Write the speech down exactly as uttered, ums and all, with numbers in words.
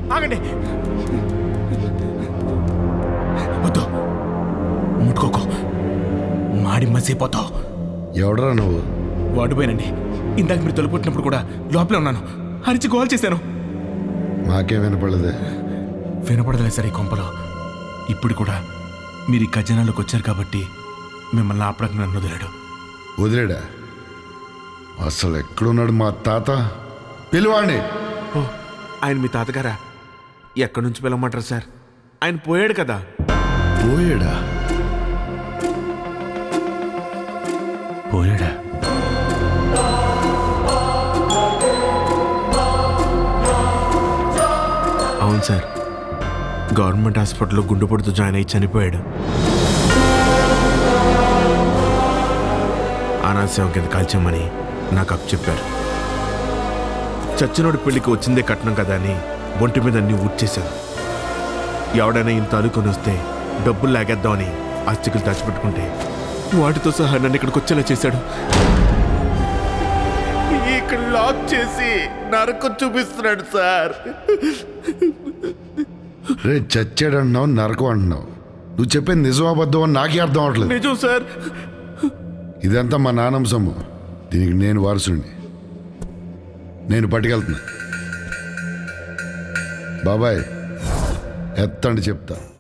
ఆగండి. వద్దు, ముట్టుకోకు, మాడి మసిపోతావు. ఎవడరా నువ్వు? వాడిపోయానండి. ఇందాక మీరు తొలిపుట్టినప్పుడు కూడా లోపలే ఉన్నాను. అరిచి గోల్ చేశాను. మాకేం వినపడలేదే. వినపడదలే సార్ ఈ కొంపలో. ఇప్పుడు కూడా మీరు ఈ ఖజానాలోకి వచ్చారు కాబట్టి మిమ్మల్ని ఆపడానికి నన్ను వదిలాడు. వదిలేడా? అసలు ఎక్కడున్నాడు మా తాత? పిలువాడిని. ఓ, ఆయన మీ తాతగారా? ఎక్కడి నుంచి పిలవమంటారు సార్? ఆయన పోయాడు కదా. పోయాడా? పోయాడా? అవును సార్, గవర్నమెంట్ హాస్పిటల్లో గుండెపోటుతో జాయిన్ అయ్యి చనిపోయాడు. అనాథసేవ కింద కాల్చామని నాకు అప్పు చెప్పారు. చచ్చినోడి పెళ్లికి వచ్చిందే కట్నం కదా అని ఒంటి మీద అన్ని ఊడ్చేశాను. ఎవడైనా ఇంత అలుకొని వస్తే డబ్బులు లాగేద్దామని ఆస్తికులు దాచిపెట్టుకుంటే వాటితో సహా నన్ను ఇక్కడికి వచ్చేలా చేశాడు. ఇక్కడ లాక్ చేసి నరకం చూపిస్తున్నాడు సార్. రే, చచ్చాడు అంటున్నావు, నరకం అంటున్నావు. నువ్వు చెప్పేది నిజం అబద్ధం అని నాకే అర్థం అవట్లేదు. నిజం సార్. ఇదంతా మా నాన్నమ్మ సొమ్ము. దీనికి నేను వారసుడిని. నేను పట్టుకెళ్తున్నా. బాబాయ్, ఎత్తండి చెప్తా.